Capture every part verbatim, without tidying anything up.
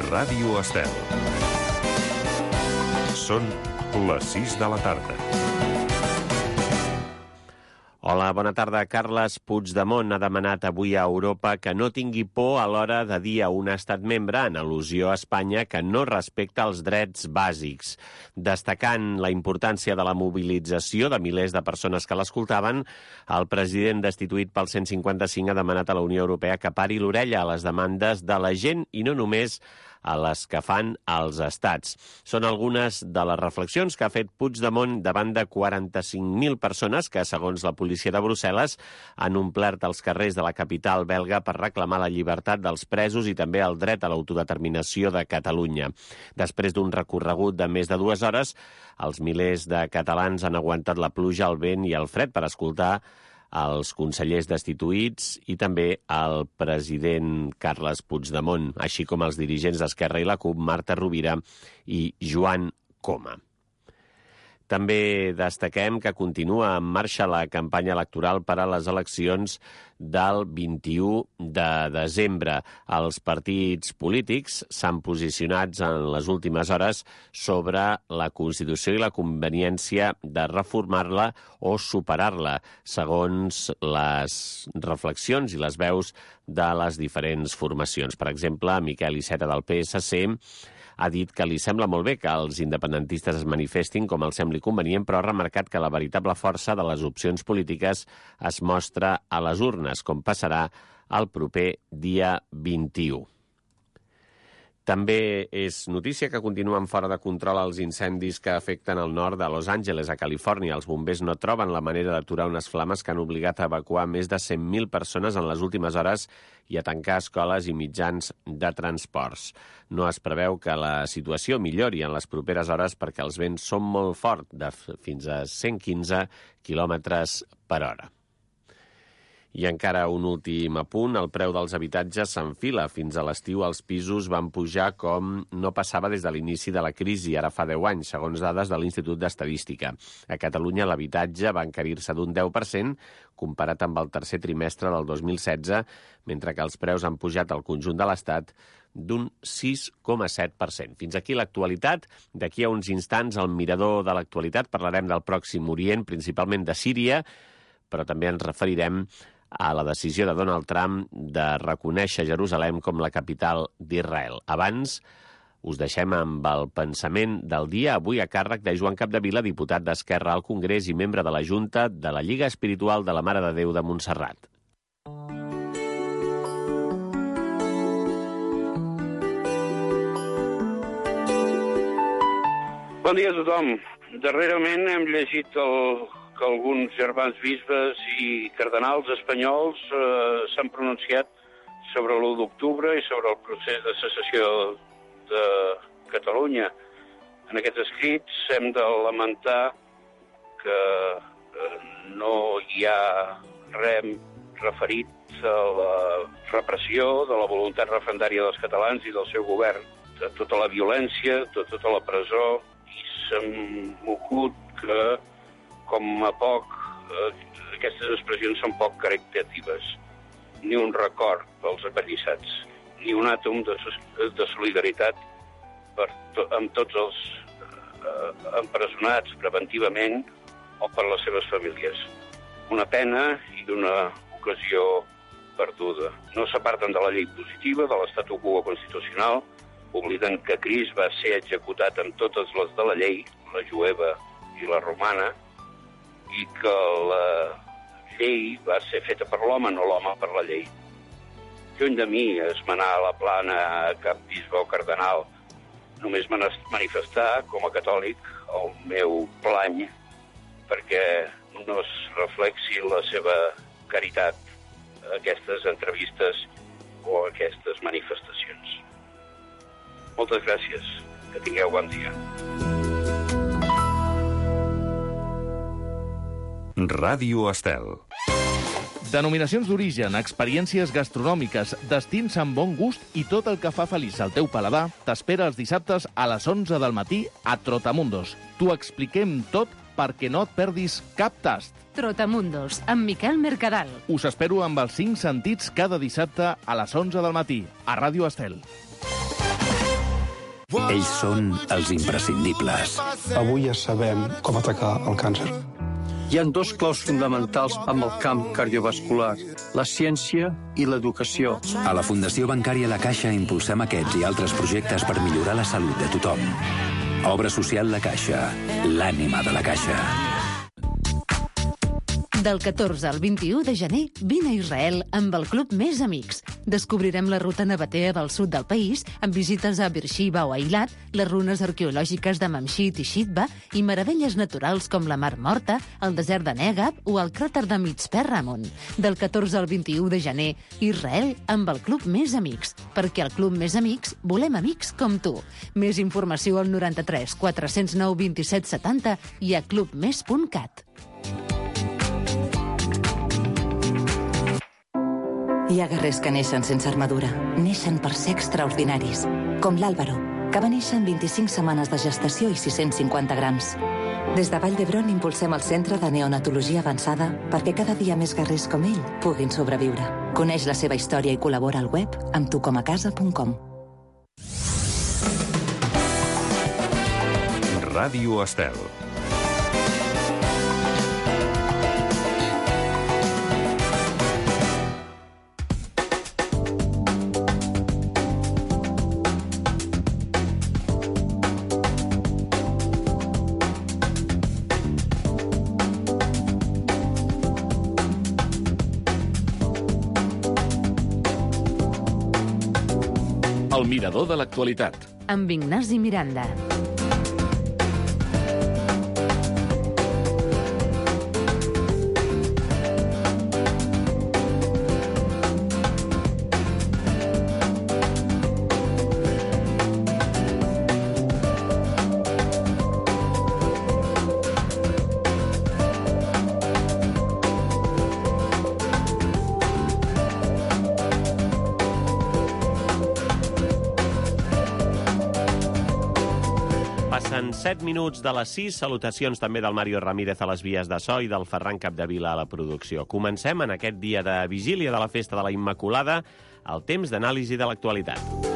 Ràdio Estel. Són les sis de la tarda. Hola, bona tarda. Carles Puigdemont ha demanat avui a Europa que no tingui por a l'hora de dir a un estat membre, en al·lusió a Espanya, que no respecta els drets bàsics. Destacant la importància de la mobilització de milers de persones que l'escoltaven, el president destituït pel cent cinquanta-cinc ha demanat a la Unió Europea que pari l'orella a les demandes de la gent i no només a les que fan els estats. Són algunes de les reflexions que ha fet Puigdemont davant de quaranta-cinc mil persones que, segons la policia de Brussel·les, han omplert els carrers de la capital belga per reclamar la llibertat dels presos i també el dret a l'autodeterminació de Catalunya. Després d'un recorregut de més de dues hores, els milers de catalans han aguantat la pluja, el vent i el fred per escoltar els consellers destituïts i també el president Carles Puigdemont, així com els dirigents d'Esquerra i la CUP, Marta Rovira i Joan Coma. També destaquem que continua en marxa la campanya electoral per a les eleccions del vint-i-u de desembre. Els partits polítics s'han posicionat en les últimes hores sobre la Constitució i la conveniència de reformar-la o superar-la, segons les reflexions i les veus de les diferents formacions. Per exemple, Miquel Iceta del P S C ha dit que li sembla molt bé que els independentistes es manifestin com els sembli convenient, però ha remarcat que la veritable força de les opcions polítiques es mostra a les urnes, com passarà el proper dia vint-i-u. També és notícia que continuen fora de control els incendis que afecten el nord de Los Angeles, a Califòrnia. Els bombers no troben la manera d'aturar unes flames que han obligat a evacuar més de cent mil persones en les últimes hores i a tancar escoles i mitjans de transports. No es preveu que la situació millori en les properes hores perquè els vents són molt forts, de fins a cent quinze quilòmetres per hora. I encara un últim apunt, el preu dels habitatges s'enfila. Fins a l'estiu els pisos van pujar com no passava des de l'inici de la crisi, ara fa deu anys, segons dades de l'Institut d'Estadística. A Catalunya l'habitatge va encarir-se d'un deu per cent, comparat amb el tercer trimestre del dos mil setze, mentre que els preus han pujat al conjunt de l'Estat d'un sis coma set per cent. Fins aquí l'actualitat. D'aquí a uns instants, al mirador de l'actualitat, parlarem del Pròxim Orient, principalment de Síria, però també ens referirem a la decisió de Donald Trump de reconèixer Jerusalem com la capital d'Israel. Abans, us deixem amb el pensament del dia, avui a càrrec de Joan Capdevila, diputat d'Esquerra al Congrés i membre de la Junta de la Lliga Espiritual de la Mare de Déu de Montserrat. Bon dia a tothom. Darrerament hem llegit el que alguns germans bisbes i cardenals espanyols eh, s'han pronunciat sobre l'u d'octubre i sobre el procés de secessió de Catalunya. En aquests escrits hem de lamentar que eh, no hi ha res referit a la repressió de la voluntat referendària dels catalans i del seu govern, de tota la violència, de tota la presó, i s'han mogut que com a poc, eh, aquestes expressions són poc caritatives. Ni un record pels apallissats, ni un àtom de, de solidaritat per to, amb tots els eh, empresonats preventivament o per les seves famílies. Una pena i una ocasió perduda. No s'aparten de la llei positiva, de l'estatu quo constitucional, obliden que Crist va ser executat amb totes les de la llei, la jueva i la romana, i que la llei va ser feta per l'home, no l'home per la llei. Lluny de mi esmenar a la plana a cap bisbe o cardenal, només manifestar, com a catòlic, el meu plany perquè no es reflexi la seva caritat a aquestes entrevistes o a aquestes manifestacions. Moltes gràcies. Que tingueu bon dia. Ràdio Estel. Denominacions d'origen, experiències gastronòmiques, destins amb bon gust i tot el que fa feliç al teu paladar t'espera els dissabtes a les onze del matí a Trotamundos. T'ho expliquem tot perquè no et perdis cap tast. Trotamundos, amb Miquel Mercadal. Us espero amb els cinc sentits cada dissabte a les onze del matí a Ràdio Estel. Ells són els imprescindibles. Avui ja sabem com atacar el càncer. Hi ha dos claus fonamentals amb el camp cardiovascular, la ciència i l'educació. A la Fundació Bancària La Caixa impulsem aquests i altres projectes per millorar la salut de tothom. Obra social La Caixa, l'ànima de la Caixa. Del catorze al vint-i-u de gener, vine a Israel amb el Club Més Amics. Descobrirem la ruta nabatea del sud del país, amb visites a Beersheba o Eilat, les runes arqueològiques de Mamshit i Shitba i meravelles naturals com la Mar Morta, el desert de Negab o el cràter de Mitzpe Ramon. Del catorze al vint-i-u de gener, Israel amb el Club Més Amics. Perquè al Club Més Amics volem amics com tu. Més informació al noranta-tres quatre-cents nou vint-i-set setanta i a clubmes punt cat. Hi ha guerrers que neixen sense armadura. Neixen per ser extraordinaris. Com l'Àlvaro, que va néixer amb vint-i-cinc setmanes de gestació i sis-cents cinquanta grams. Des de Vall d'Hebron impulsem el Centre de Neonatologia Avançada perquè cada dia més guerrers com ell puguin sobreviure. Coneix la seva història i col·labora al web amb tu com a casa punt com. Ràdio Estel. El mirador de l'actualitat. Amb Ignasi Miranda. Passen set minuts de les sis. Salutacions també del Mario Ramírez a les vies de so i del Ferran Capdevila a la producció. Comencem en aquest dia de vigília de la Festa de la Immaculada el temps d'anàlisi de l'actualitat.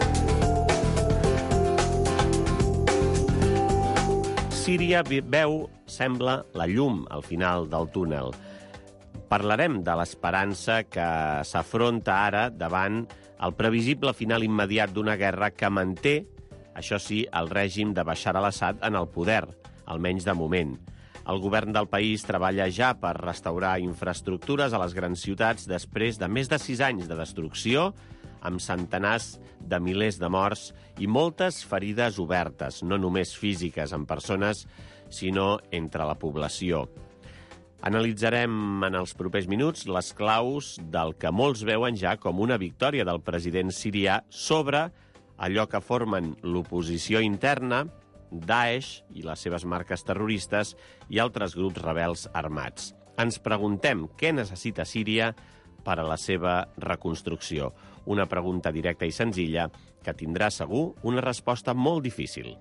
Síria veu, sembla, la llum al final del túnel. Parlarem de l'esperança que s'afronta ara davant el previsible final immediat d'una guerra que manté, això sí, el règim de Bashar al-Assad en el poder, almenys de moment. El govern del país treballa ja per restaurar infraestructures a les grans ciutats després de més de sis anys de destrucció, amb centenars de milers de morts i moltes ferides obertes, no només físiques en persones, sinó entre la població. Analitzarem en els propers minuts les claus del que molts veuen ja com una victòria del president sirià sobre allò que formen l'oposició interna, Daesh i les seves marques terroristes i altres grups rebels armats. Ens preguntem què necessita Síria per a la seva reconstrucció. Una pregunta directa i senzilla que tindrà segur una resposta molt difícil.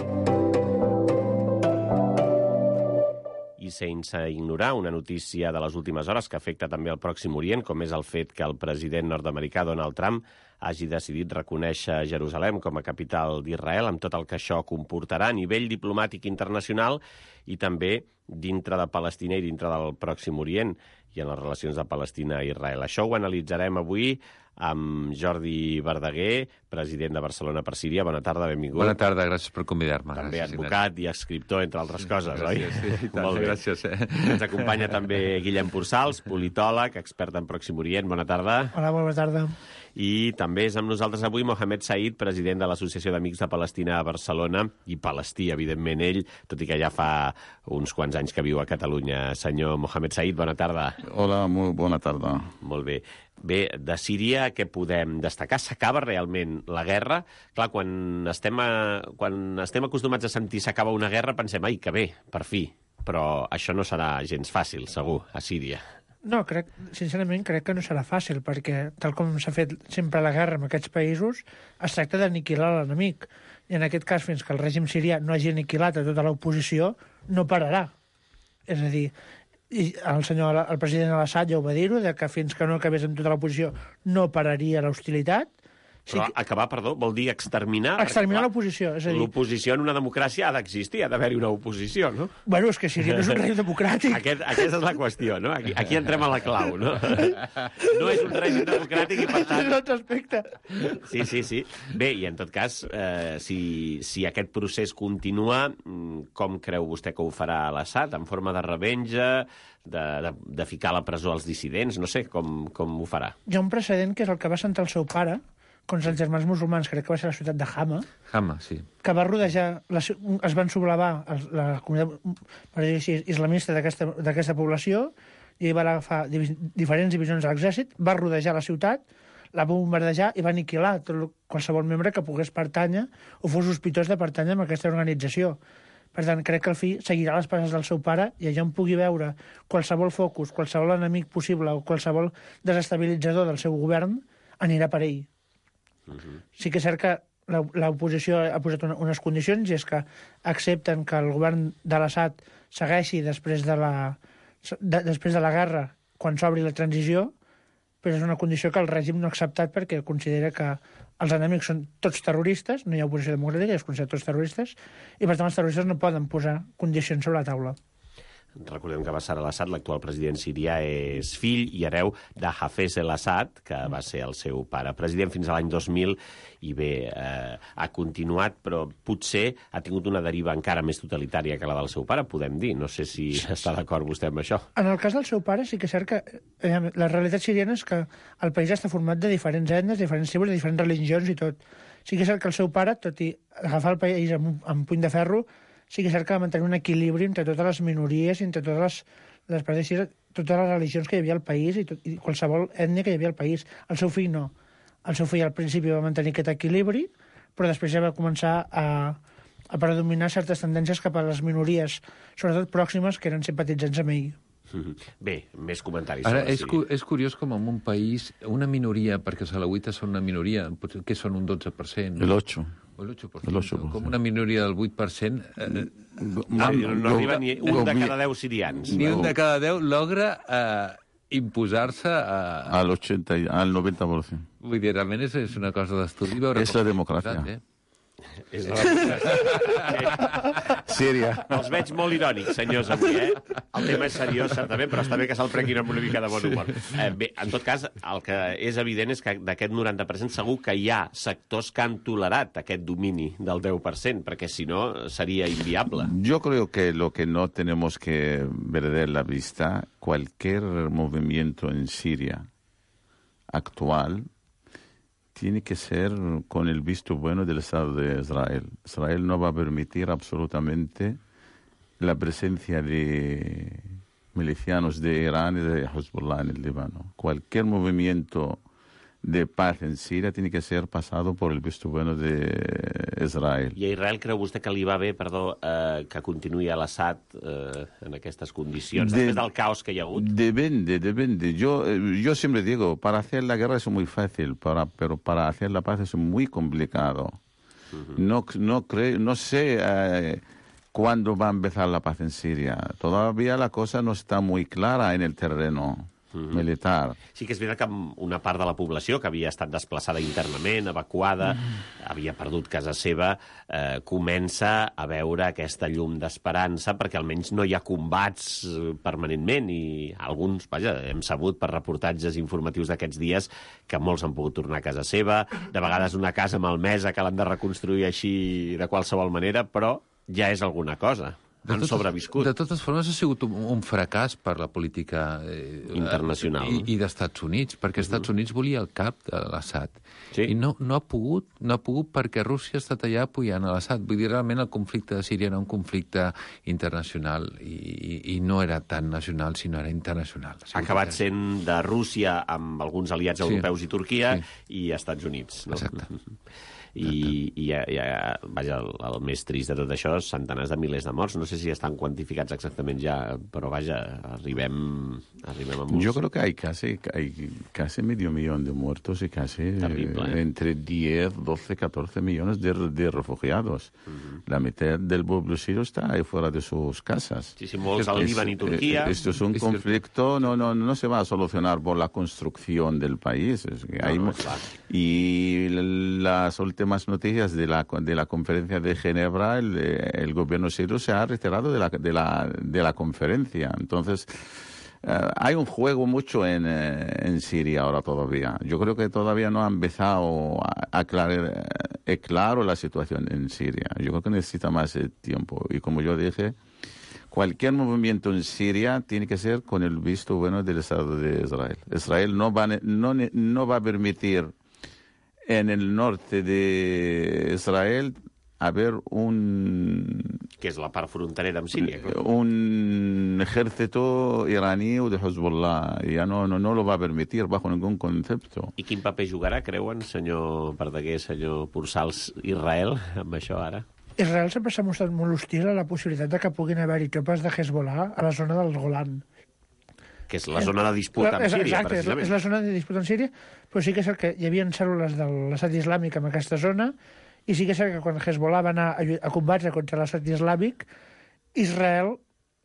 I sense ignorar una notícia de les últimes hores que afecta també el Pròxim Orient, com és el fet que el president nord-americà Donald Trump hagi decidit reconèixer Jerusalem com a capital d'Israel, amb tot el que això comportarà a nivell diplomàtic internacional i també dintre de Palestina i dintre del Pròxim Orient i en les relacions de Palestina i Israel. Això ho analitzarem avui amb Jordi Verdaguer, president de Barcelona per Síria. Bona tarda, benvingut. Bona tarda, gràcies per convidar-me. També gràcies, advocat i escriptor, entre altres coses, gràcies, oi? Sí, tant, gràcies. Eh? Ens acompanya també Guillem Pursals, politòleg, expert en Pròxim Orient. Bona tarda. Hola, bona tarda. I també és amb nosaltres avui Mohamed Said, president de l'Associació d'Amics de Palestina a Barcelona, i palestí, evidentment, ell, tot i que ja fa uns quants anys que viu a Catalunya. Senyor Mohamed Said, bona tarda. Hola, molt bona tarda. Molt bé. Bé, de Síria què podem destacar? S'acaba realment la guerra? Clar, quan estem, a, quan estem acostumats a sentir s'acaba una guerra, pensem, ai, que bé, per fi. Però això no serà gens fàcil, segur, a Síria. No, crec, sincerament crec que no serà fàcil, perquè tal com s'ha fet sempre la guerra en aquests països, es tracta d'aniquilar l'enemic. I en aquest cas, fins que el règim sirià no hagi aniquilat a tota l'oposició, no pararà. És a dir, i el senyor, el president Al-Assad ja ho va dir-ho, que fins que no acabés amb tota l'oposició no pararia l'hostilitat, Però sí que... acabar, perdó, vol dir exterminar... Exterminar l'oposició, és a dir... L'oposició en una democràcia ha d'existir, ha d'haver-hi una oposició, no? Bueno, és que Síria no és un règim democràtic. Aquest, aquesta és la qüestió, no? Aquí, aquí entrem a la clau, no? No és un règim democràtic i, per tant... És un altre aspecte. Sí, sí, sí. Bé, i en tot cas, eh, si, si aquest procés continua, com creu vostè que ho farà l'Assad? En forma de revenja, de, de, de ficar a la presó els dissidents? No sé, com, com ho farà? Hi ha un precedent que és el que va sentar el seu pare, contra els germans musulmans, crec que va ser la ciutat de Hama. Hama, sí. Que va rodejar, la, es van sublevar la comunitat, per dir així, islamista d'aquesta població, i va agafar diferents divisions de l'exèrcit, va rodejar la ciutat, la va bombardejar i va aniquilar tot, qualsevol membre que pogués pertànyer o fos sospitós de pertànyer a aquesta organització. Per tant, crec que el fill seguirà les passes del seu pare i allà on pugui veure qualsevol focus, qualsevol enemic possible o qualsevol desestabilitzador del seu govern, anirà per ell. Uh-huh. Sí que és cert que l'oposició ha posat una, unes condicions, i és que accepten que el govern de l'Assad segueixi després de la, de, després de la guerra, quan s'obri la transició, però és una condició que el règim no ha acceptat perquè considera que els enemics són tots terroristes, no hi ha oposició democràtica, es consideren tots terroristes, i per tant els terroristes no poden posar condicions sobre la taula. Recordem que Bashar al-Assad, l'actual president sirià, és fill i hereu de Hafez el-Assad, que va ser el seu pare president fins a l'any dos mil, i bé, eh, ha continuat, però potser ha tingut una deriva encara més totalitària que la del seu pare, podem dir. No sé si està d'acord vostè amb això. En el cas del seu pare sí que és cert que eh, la realitat siriana és que el país està format de diferents etnes, diferents tribus, de diferents religions i tot. Sí que és cert que el seu pare, tot i agafar el país amb, amb puny de ferro, sí que és cert que va mantenir un equilibri entre totes les minories, entre totes les, les, les, totes les religions que hi havia al país i, tot, i qualsevol ètnia que hi havia al país. El seu fill no. El seu fill al principi va mantenir aquest equilibri, però després ja va començar a, a predominar certes tendències cap a les minories, sobretot pròximes, que eren simpatitzants amb ell. Bé, més comentaris. Ara, és, cu és curiós com en un país, una minoria, perquè els alauites són una minoria, que són un dotze per cent. El ocho. El ocho per cent. Com una minoria del vuit per cent. Eh, no, no, no arriba ni un de cada deu sirians. Ni un de cada deu logra eh, imposar-se a... Al ochenta, al noventa por ciento. Vull dir, realment és, és una cosa d'estudi. És la democràcia. Eh? És la democràcia. Síria. Els veig molt irònics, senyors, avui, eh? El tema és seriós, certament, però està bé que se'l prenguin amb una mica de bon humor. Eh, bé, en tot cas, el que és evident és que d'aquest noranta per cent segur que hi ha sectors que han tolerat aquest domini del deu per cent, perquè si no seria inviable. Yo creo que lo que no tenemos que perder la vista, cualquier movimiento en Siria actual tiene que ser con el visto bueno del Estado de Israel. Israel no va a permitir absolutamente la presencia de milicianos de Irán y de Hezbollah en el Líbano. Cualquier movimiento de paz en Síria tiene que ser pasado por el visto bueno de Israel. I a Israel creu vostè que li va bé, perdó, eh, que continuï a l'Assad eh, en aquestes condicions, de, després del caos que hi ha hagut? Depende, depende. Yo, eh, yo siempre digo, para hacer la guerra es muy fácil, para, pero para hacer la paz es muy complicado. Uh-huh. No, no, creo, no sé eh, cuándo va a empezar la paz en Siria. Todavía la cosa no está muy clara en el terreno militar. Sí que és veritat que una part de la població que havia estat desplaçada internament, evacuada, mm. havia perdut casa seva, eh, comença a veure aquesta llum d'esperança perquè almenys no hi ha combats permanentment i alguns, vaja, hem sabut per reportatges informatius d'aquests dies que molts han pogut tornar a casa seva, de vegades una casa malmesa que l'han de reconstruir així de qualsevol manera, però ja és alguna cosa. Han totes, sobreviscut. De totes formes, ha sigut un, un fracàs per la política eh, internacional i, i d'Estats Units, perquè uh-huh. Estats Units volia el cap de l'Assad. Sí. I no, no ha pogut, no ha pogut perquè Rússia ha estat allà apoyant l'Assad. Vull dir, realment el conflicte de Síria era un conflicte internacional i, i, i no era tan nacional, sinó era internacional. Ha acabat sent de Rússia amb alguns aliats sí. europeus i Turquia sí. i Estats Units. No? Exacte. i, i ja, ja, vaja, el, el més trist de tot això, centenars de milers de morts. No sé si estan quantificats exactament ja, però vaja, arribem, arribem a molts. Yo creo que hay casi, hay casi medio millón de muertos y casi Terrible, eh? entre diez, doce, catorce millones de, de refugiados. Uh-huh. La mitad del pueblo sirio está ahí fuera de sus casas. Sí, sí, molts al Líban i Turquia. Esto es un conflicto, no, no, no se va a solucionar por la construcción del país. Es que hay, no, no, claro. Y las últimas noticias de la, de la conferencia de Ginebra, el, el gobierno sirio se ha retirado de la, de la, de la conferencia. Entonces, uh, hay un juego mucho en, en Siria ahora todavía. Yo creo que todavía no ha empezado a aclarar eh, claro la situación en Siria. Yo creo que necesita más eh, tiempo. Y como yo dije, cualquier movimiento en Siria tiene que ser con el visto bueno del Estado de Israel. Israel no va, no, no va a permitir en el norte de Israel haber un... Que és la part fronterera amb Síria. Un ejército iraní o de Hezbollah. Ya no, no, no lo va a permitir bajo ningún concepto. I quin paper jugarà, creuen, senyor Verdaguer, senyor Pursals, Israel, amb això ara? Israel sempre s'ha mostrat molt hostil a la possibilitat de que puguin haver-hi tropes de Hezbollah a la zona del Golan. Que és la zona de disputa amb Síria, exacte, precisament. És la zona de disputa amb Síria, però sí que és cert que hi havia cèl·lules de l'estat islàmic en aquesta zona, i sí que és cert que quan Hezbollah va anar a combatre contra l'estat islàmic, Israel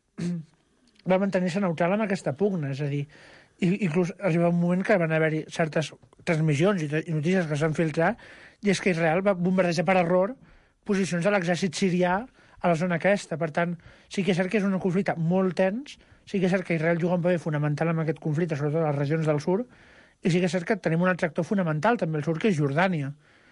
va mantenir-se neutral amb aquesta pugna, és a dir, inclús arriba un moment que van haver-hi certes transmissions i notícies que s'han filtrat, i és que Israel va bombardejar per error posicions de l'exèrcit sirià a la zona aquesta. Per tant, sí que és cert que és un conflicte molt tens, sí que és cert que Israel juga un paper fonamental en aquest conflicte, sobretot a les regions del sud, i sí que és cert que tenim un altre actor fonamental també al sud, que és Jordània.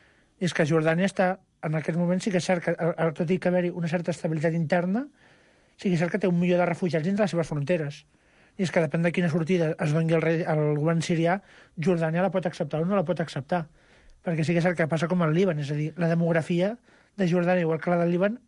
I és que Jordània està, en aquest moment sí que és cert que, tot i que haver-hi una certa estabilitat interna, sí que és cert que té un milió de refugiats dins les seves fronteres. I és que depèn de quina sortida es doni el, rei, el govern sirià, Jordània la pot acceptar o no la pot acceptar. Perquè sí que és cert que passa com al Líban, és a dir, la demografia de Jordània, igual que la del Líban,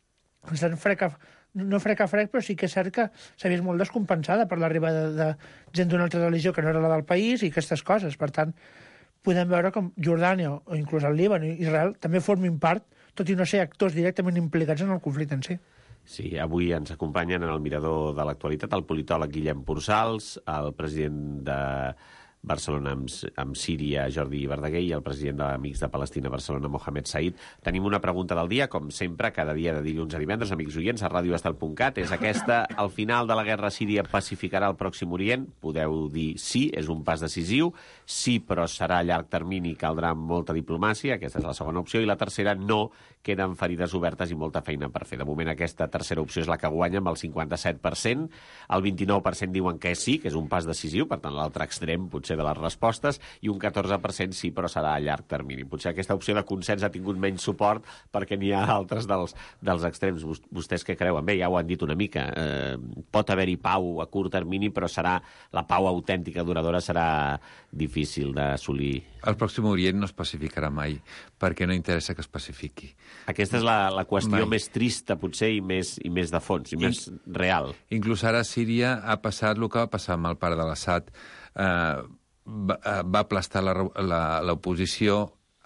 estan freca, no frec a frec, però sí que és cert que s'ha vist molt descompensada per l'arribada de, de gent d'una altra religió que no era la del país i aquestes coses. Per tant, podem veure com Jordània o inclús el Líban i Israel també formin part, tot i no ser actors directament implicats en el conflicte en si. Sí, avui ens acompanyen en el mirador de l'actualitat el politòleg Guillem Pursals, el president de Barcelona amb, amb Síria, Jordi Verdaguer, i el president d'Amics de Palestina Barcelona, Mohamed Said. Tenim una pregunta del dia, com sempre, cada dia de dilluns a divendres, amics oients, a radio estel punt cat. És aquesta: al final de la guerra Síria pacificarà el Pròxim Orient? Podeu dir sí, és un pas decisiu. Sí, però serà a llarg termini i caldrà molta diplomàcia. Aquesta és la segona opció. I la tercera, no, queden ferides obertes i molta feina per fer. De moment, aquesta tercera opció és la que guanya amb el cinquanta-set per cent. El vint-i-nou per cent diuen que sí, que és un pas decisiu, per tant, l'altre extrem potser de les respostes, i un catorze per cent sí, però serà a llarg termini. Potser aquesta opció de consens ha tingut menys suport perquè n'hi ha altres dels, dels extrems. Vostès què creuen? Bé, ja ho han dit una mica. Eh, pot haver-hi pau a curt termini, però serà la pau autèntica, duradora, serà difícil d'assolir. El Pròxim Orient no es pacificarà mai, perquè no interessa que es pacifiqui. Aquesta és la, la qüestió mai. Més trista, potser, i més, i més de fons, i In, més real. Inclús ara a Síria ha passat el que va passar amb el pare de l'Assad. Eh, va, va aplastar l'oposició,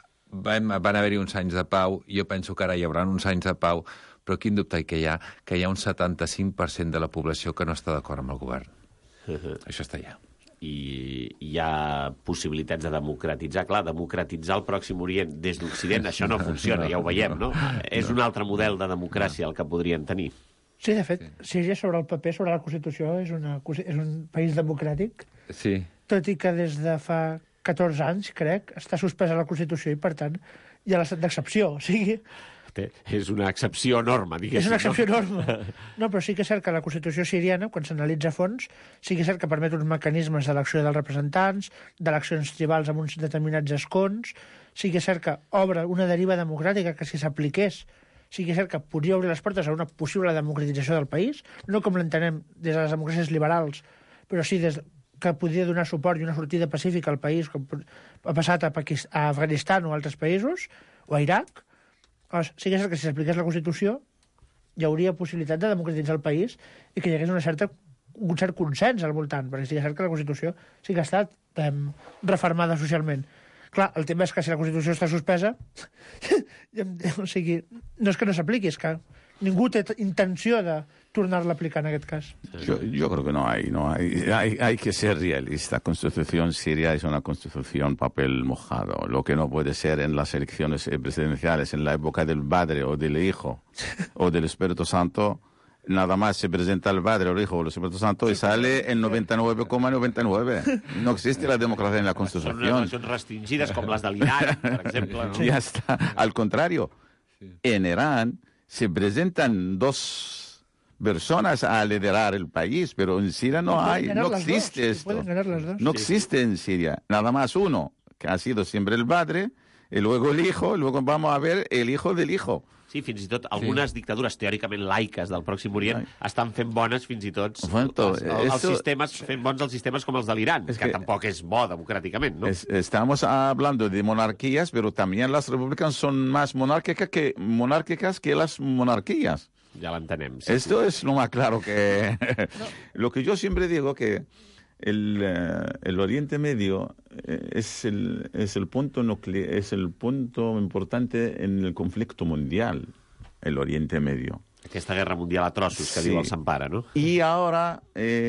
van, van haver-hi uns anys de pau, jo penso que ara hi haurà uns anys de pau, però quin dubte que hi ha, que hi ha un setanta-cinc per cent de la població que no està d'acord amb el govern. Uh-huh. Això està allà. I hi ha possibilitats de democratitzar. Clar, democratitzar el Pròxim Orient des d'Occident, això no funciona, no, ja ho veiem, no? no? És un altre model de democràcia el que podrien tenir. Sí, de fet, Síria sobre el paper, sobre la Constitució, és, una, és un país democràtic. Sí. Tot i que des de fa catorze anys, crec, està suspesa la Constitució i, per tant, hi ha l'estat d'excepció. O sigui... És una excepció norma, diguéssim. És una excepció no? norma. No, però sí que és cert que la Constitució siriana, quan s'analitza a fons, sí que és cert que permet uns mecanismes d'elecció dels representants, d'eleccions tribals amb uns determinats escons, sí que és cert que obre una deriva democràtica que, si s'apliqués, sí que és cert que podria obrir les portes a una possible democratització del país, no com l'entenem des de les democràcies liberals, però sí des que podria donar suport i una sortida pacífica al país, com ha passat a, Paquist a Afganistan o altres països, o a Iraq. Sí que és cert que si s'apliqués la Constitució hi hauria possibilitat de democratitzar el país i que hi hagués una certa, un cert consens al voltant, perquè sí que és cert que la Constitució sí que ha estat eh, reformada socialment. Clar, el tema és que si la Constitució està suspesa, o sigui, no és que no s'apliqui, és que ningú té intenció de tornar-la a aplicar en aquest cas. Yo, yo creo que no hay, no hay, hay, hay que ser realista. La Constitución siria es una Constitución papel mojado. Lo que no puede ser en las elecciones presidenciales, en la época del padre o del hijo o del Espíritu Santo, nada más se presenta el padre o el hijo o el Espíritu Santo y sale el noventa y nueve coma noventa y nueve. No existe la democracia en la Constitución. Son unes eleccions restringides, com les de l'Iran, per exemple. No? Ya está. Al contrario, en Irán se presentan dos personas a liderar el país, pero en Siria no hay, no existe esto. No existe en Siria. Nada más uno, que ha sido siempre el padre, y luego el hijo, y luego vamos a ver el hijo del hijo. Sí, fins i tot algunes sí. dictadures teòricament laiques del Pròxim Orient Ai. estan fent bones fins i tot Momento, els, els, els esto... sistemes, fent bons els sistemes com els de l'Iran, que, que tampoc és bo democràticament, ¿no? Es, estamos hablando de monarquías, pero también las repúblicas son más monárquicas que, monárquicas que las monarquías. Ya lo entendemos. Sí, Esto sí. es lo más claro que... no. Lo que yo siempre digo que el, el Oriente Medio es el, es el punto nucle- es el punto importante en el conflicto mundial, el Oriente Medio. Aquesta guerra mundial a trossos que sí. diu el Sampara, ¿no? Y ahora,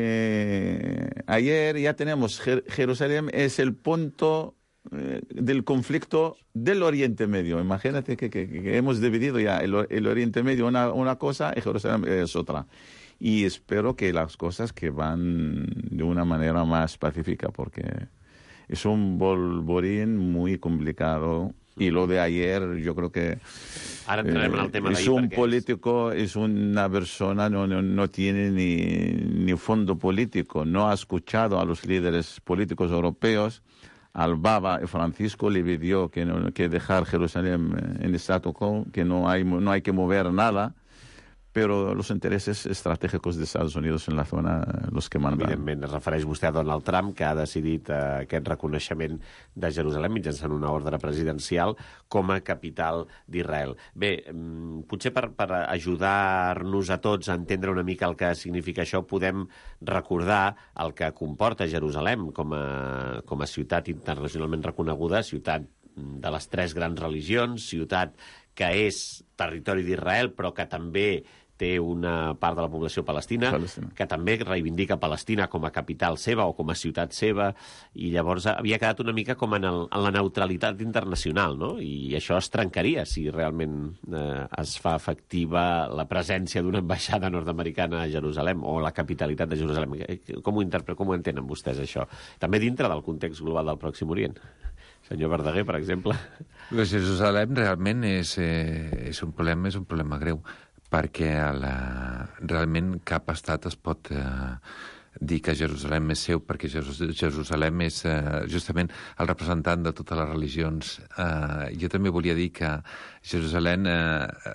eh, ayer ya tenemos Jer- Jerusalén es el punto eh, del conflicto del Oriente Medio. Imagínate que, que, que hemos dividido ya el, el Oriente Medio una, una cosa y Jerusalén es otra. Y espero que las cosas que van de una manera más pacífica, porque es un bolvorín muy complicado. Y lo de ayer, yo creo que Ahora entrarem en el tema eh, d'ahir, es un perquè... político, es una persona, no, no, no tiene ni, ni fondo político, no ha escuchado a los líderes políticos europeos. Al Baba Francisco le pidió que, no, que dejar Jerusalén en statu quo, que no hay, no hay que mover nada. Però els interessos estratègics dels Estats Units en la zona los que mandan. Evidentment, es refereix vostè a Donald Trump, que ha decidit eh, aquest reconeixement de Jerusalem mitjançant una ordre presidencial com a capital d'Israel. Bé, potser per, per ajudar-nos a tots a entendre una mica el que significa això, podem recordar el que comporta Jerusalem com a, com a ciutat internacionalment reconeguda, ciutat de les tres grans religions, ciutat que és territori d'Israel, però que també té una part de la població palestina, Palestina, que també reivindica Palestina com a capital seva o com a ciutat seva, i llavors havia quedat una mica com en, el, en la neutralitat internacional, no? I això es trencaria si realment eh, es fa efectiva la presència d'una ambaixada nord-americana a Jerusalem o la capitalitat de Jerusalem. Com ho, interpre- com ho entenen vostès, això? També dintre del context global del Pròxim Orient. Senyor Verdaguer, per exemple. Pues Jerusalem realment és, eh, és un problema, és un problema greu, perquè la, realment cap estat es pot eh, dir que Jerusalem és seu, perquè Jerusalem és eh, justament el representant de totes les religions. Eh, jo també volia dir que Jerusalem... Eh,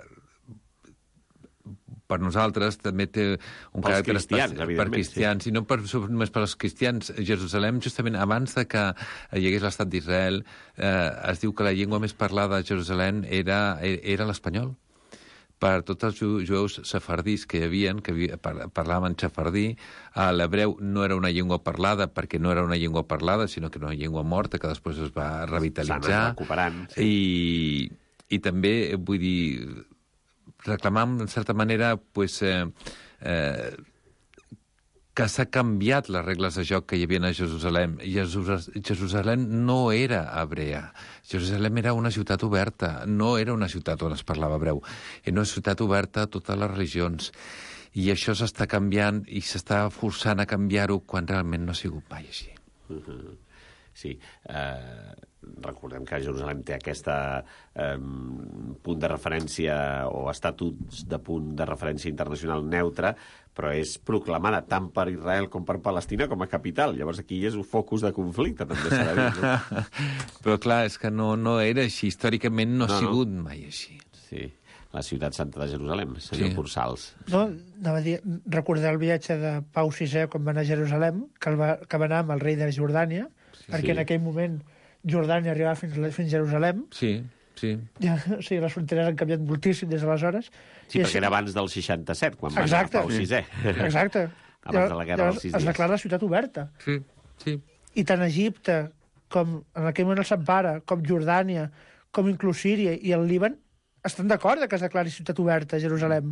per nosaltres també té un pels caràcter cristians, especial per cristians, sí. I no per, només per als cristians. Jerusalem, justament abans de que hi hagués l'estat d'Israel, eh, es diu que la llengua més parlada a Jerusalem era, era l'espanyol. Per tots els jueus sefardís que hi havia, que parlaven xafardí, l'hebreu no era una llengua parlada perquè no era una llengua parlada, sinó que era una llengua morta que després es va revitalitzar. Recuperant, sí. I, I també, vull dir, reclamam, en certa manera, pues, eh, eh, que s'ha canviat les regles de joc que hi havia a Jerusalem. Jerusalem no era hebrea. Jerusalem era una ciutat oberta, no era una ciutat on es parlava hebreu. Era una ciutat oberta a totes les religions. I això s'està canviant i s'està forçant a canviar-ho quan realment no ha sigut mai així. Uh-huh. Sí, eh, recordem que Jerusalem té aquesta eh, punt de referència o estatus de punt de referència internacional neutre, però és proclamada tant per Israel com per Palestina com a capital. Llavors aquí és un focus de conflicte, també s'ha de dir, no? Però clar, és que no, no era així. Històricament no ha no, sigut no. mai així. Sí, la ciutat santa de Jerusalem, senyor sí. Cursals. No, anava a dir, recordar el viatge de Pau sisè quan va anar a Jerusalem, que, el va, que va anar amb el rei de Jordània, sí. perquè en aquell moment Jordània arribava fins, fins a Jerusalem. Sí, sí. Ja, o sigui, les fronteres han canviat moltíssim des d'aleshores. Sí, perquè era abans del seixanta-set, quan va anar Pau sisè. Exacte. Abans de la guerra dels sis dies. Es declara la ciutat oberta. Sí, sí. I tant Egipte com en aquell moment el Sampara, com Jordània, com inclús Síria i el Líban, estan d'acord que es declari ciutat oberta a Jerusalem.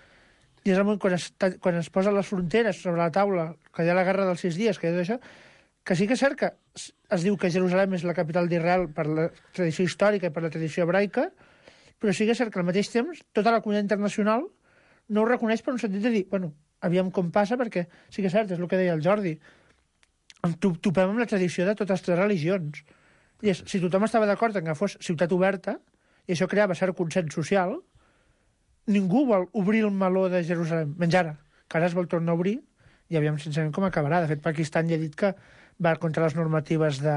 I és el moment quan es, quan es posen les fronteres sobre la taula, que hi ha la guerra dels sis dies, que hi ha tot això, que sí que és cert que es diu que Jerusalem és la capital d'Israel per la tradició històrica i per la tradició hebraica, però sí que és cert que al mateix temps tota la comunitat internacional no ho reconeix per un sentit de dir, bueno, aviam com passa, perquè sí que és cert, és el que deia el Jordi, topem amb la tradició de totes les religions. I és, si tothom estava d'acord en que fos ciutat oberta, i això creava cert consens social, ningú vol obrir el meló de Jerusalem, menys ara, que ara es vol tornar a obrir, i aviam sincerament com acabarà. De fet, Pakistan ja ha dit que va contra les normatives de,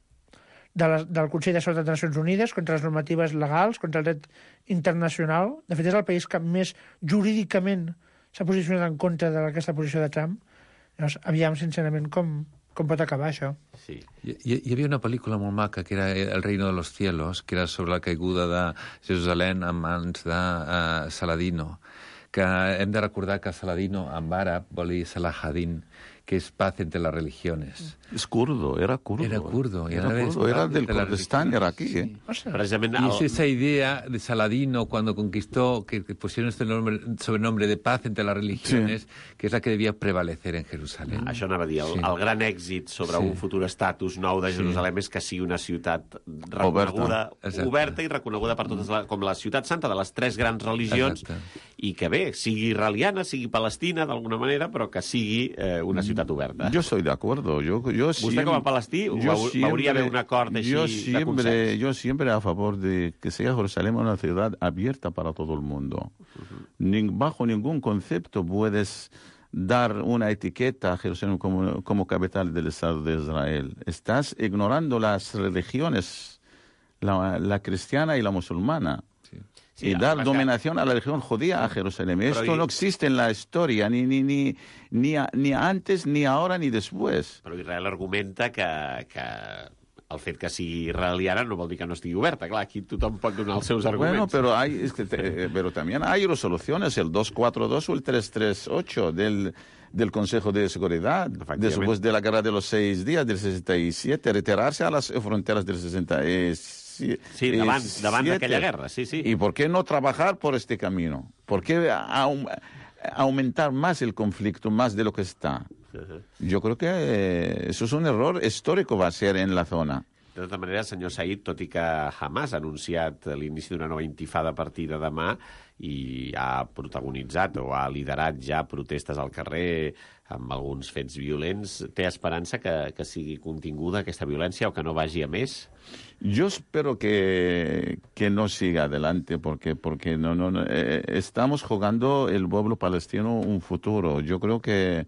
de la, del Consell de Seguretat de Nacions Unides, contra les normatives legals, contra el dret internacional. De fet, és el país que més jurídicament s'ha posicionat en contra d'aquesta posició de Trump. Llavors, aviam sincerament com, com pot acabar això. Sí. Hi, hi havia una pel·lícula molt maca que era El reino de los cielos, que era sobre la caiguda de Jerusalem en mans de uh, Saladino, que hem de recordar que Saladino en àrab vol dir Salahadin, que és paz entre las religiones. És kurdo, era kurdo. Era kurdo. Era, era, kurdo, era del de Kurdistán, era aquí. ¿eh? Sí. Y es esa idea de Saladino cuando conquistó, que, que pusieron este nombre, sobrenombre de paz entre las religiones, sí. que és la que devia prevalecer en Jerusalem. Això anava a dir, el, sí. el gran èxit sobre sí. un futur estatus nou de Jerusalem sí. és que sigui una ciutat reconeguda, oberta, oberta i reconeguda per totes, la, com la ciutat santa de les tres grans religions, Exacte. i que bé, sigui israeliana, sigui palestina d'alguna manera, però que sigui eh, una ciutat oberta. Yo soy de acuerdo. Yo, yo Vostè siempre, com a palestí hauria d'haver un acord així yo de siempre, consens. Yo siempre a favor de que sea Jerusalén una ciudad abierta para todo el mundo. Uh-huh. Ni, bajo ningún concepto puedes dar una etiqueta a Jerusalén como, como capital del Estado de Israel. Estás ignorando las religiones, la, la cristiana y la musulmana. Sí, y dar dominación que... a la religión judía a Jerusalén. Però Esto i... no existe en la historia, ni, ni, ni, ni, a, ni antes, ni ahora, ni después. Però Israel argumenta que, que el fet que sigui israeliana no vol dir que no estigui oberta. Clar, aquí tothom pot donar els seus arguments. Bueno, pero, hay, es que te, pero también hay resoluciones, el dos cuatro dos o el tres tres ocho del... del Consejo de Seguridad, después de la guerra de los seis días del sesenta y siete, retirarse a las fronteras del sesenta y siete. Sí, davant, davant d'aquella guerra, sí, sí. ¿Y por qué no trabajar por este camino? ¿Por qué aum aumentar más el conflicto, más de lo que está? Uh-huh. Yo creo que eh, eso es un error histórico va a ser en la zona. De tota manera, senyor Said, tot i que Hamas ha anunciat l'inici d'una nova intifada a partir de demà i ha protagonitzat o ha liderat ja protestes al carrer amb alguns fets violents, té esperança que, que sigui continguda aquesta violència o que no vagi a més? Yo espero que, que no siga adelante porque, porque no, no, no, eh, estamos jugando el pueblo palestino un futuro. Yo creo que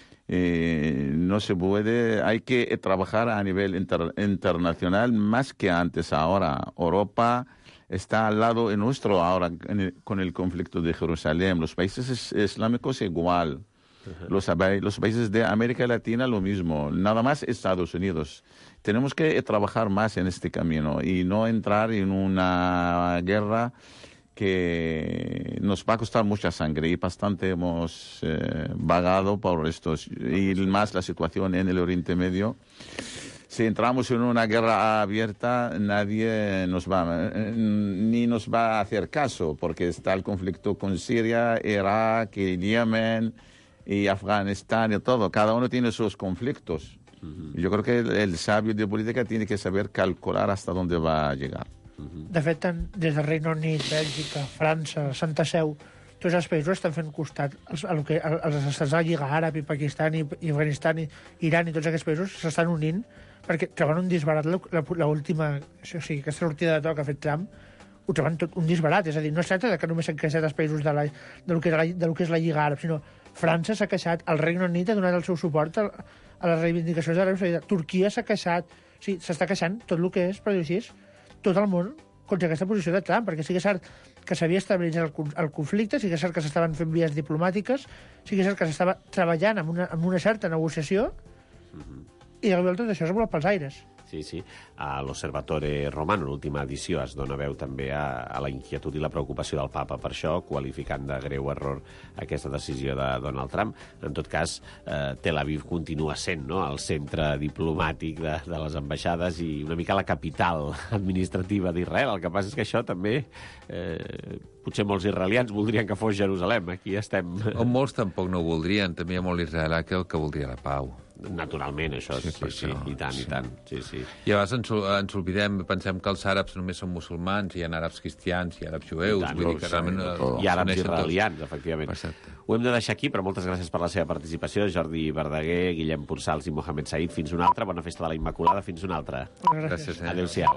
Eh, no se puede, hay que trabajar a nivel inter, internacional más que antes. Ahora Europa está al lado nuestro ahora en el, con el conflicto de Jerusalén. Los países es, islámicos igual. Uh-huh. Los, los países de América Latina lo mismo. Nada más Estados Unidos. Tenemos que trabajar más en este camino y no entrar en una guerra que nos va a costar mucha sangre y bastante hemos eh, vagado por estos, y más la situación en el Oriente Medio. Si entramos en una guerra abierta, nadie nos va, eh, ni nos va a hacer caso, porque está el conflicto con Siria, Irak, y Yemen, y Afganistán y todo. Cada uno tiene sus conflictos. Uh-huh. Yo creo que el, el sabio de política tiene que saber calcular hasta dónde va a llegar. De fet, des del Regne Unit, Bèlgica, França, Santa Seu, tots els països estan fent costat als, als, als estats de la Lliga Àrab i Pakistan i, i Afganistan i Iran i tots aquests països s'estan unint perquè troben un disbarat l'última, o sigui, aquesta sortida de to que ha fet Trump, ho troben tot un disbarat, és a dir, no es tracta de que només s'han queixat els països de, la, de, lo que, de, la, de lo que és la Lliga Àrab, sinó França s'ha queixat, el Regne Unit ha donat el seu suport a, a les reivindicacions de l'Aràbia Saudita, Turquia s'ha queixat, o sigui, s'està queixant tot el que és, per dir-ho així, tot el món contra aquesta posició de Trump, perquè sí que és cert que s'havia estabilitzat el, el conflicte, sí que és cert que s'estaven fent vies diplomàtiques, sí que és cert que s'estava treballant amb una, amb una certa negociació, mm-hmm. i de tot això es vola pels aires. Sí, sí. A l'Osservatore Romano, l'última edició, es dona veu també a, a la inquietud i la preocupació del papa per això, qualificant de greu error aquesta decisió de Donald Trump. En tot cas, eh, Tel Aviv continua sent, no?, el centre diplomàtic de, de les ambaixades i una mica la capital administrativa d'Israel. El que passa és que això també... Eh, potser molts israelians voldrien que fos Jerusalem. Aquí estem... O molts tampoc no ho voldrien. També hi ha molt israelià que el que voldria la pau. Naturalment, això, sí, sí, sí, i tant, sí. i tant. Sí, sí. I a vegades ens, ens oblidem, pensem que els àrabs només són musulmans, hi ha àrabs cristians, hi ha àrabs jueus... Tant, vull dir que realment, I àrabs israelians, tots. Efectivament. Exacte. Ho hem de deixar aquí, però moltes gràcies per la seva participació. Jordi Verdaguer, Guillem Pursals i Mohamed Said. Fins una altra. Bona festa de la Immaculada. Fins una altra. Gràcies. gràcies eh? Adéu-siau.